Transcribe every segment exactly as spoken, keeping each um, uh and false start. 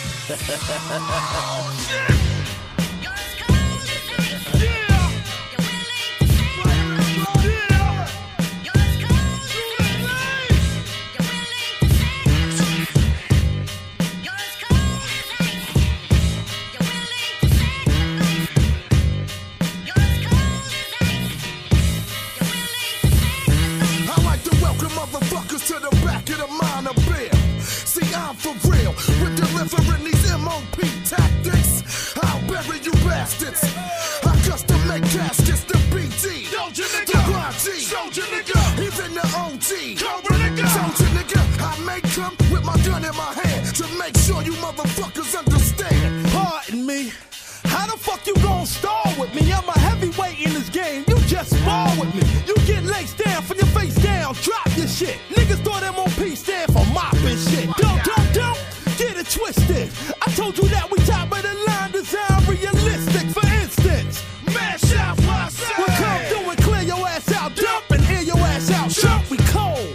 Motherfuckers to the back of the minor beer. See, I'm for real with delivering these M O P tactics. I'll bury you bastards. I custom make caskets, the B G, the Y G, soldier nigga, even the O G, Cobra nigga, soldier nigga. I make come with my gun in my hand to make sure you motherfuckers understand. Pardon me. How the fuck you gon' stall with me? I'm a heavyweight in this game. You just spar with me. You get legs down from your face down. Drop your shit. Niggas thought M O P stand for mopping shit. Don't, don't, don't get it twisted. I told you that we top of the line, design realistic. For instance, mash out myself. We come through and clear your ass out. Dump and air your ass out. Jump, we cold.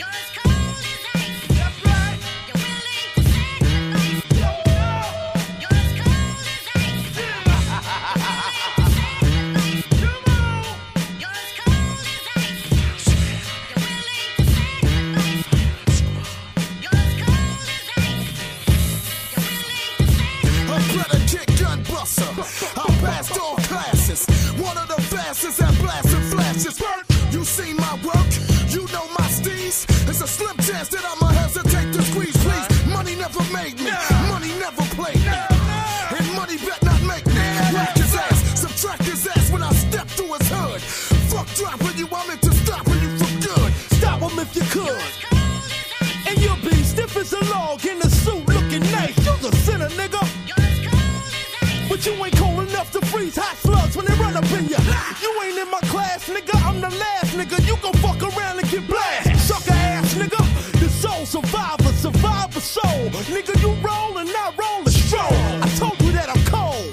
I passed all classes, one of the fastest at blasting flashes. You seen my work, you know my steez. It's a slim chance that I'ma hesitate to squeeze, please. Money never made me, money never played me, and money bet not make me. Whack his ass, subtract his ass when I step through his hood. Fuck dropping you, I'm into stopping you for good. Stop him if you could. And you'll be stiff as a log in a suit looking nice. You's a sinner, nigga. But you ain't cold enough to freeze hot slugs when they run up in ya. You ain't in my class, nigga, I'm the last nigga. You gon' fuck around and get blasted. Sucker ass, nigga. The soul survivor, survivor soul. Nigga, you roll and I roll a stroll. I told you that I'm cold.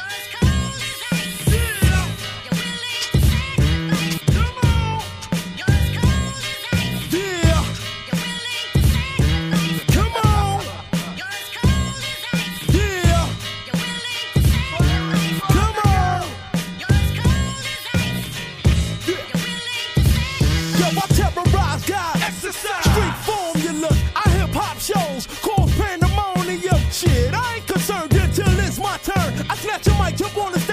Street formula, I hip-hop shows, cause pandemonium. Shit, I ain't concerned until it's my turn. I snatch a mic, jump on the stage.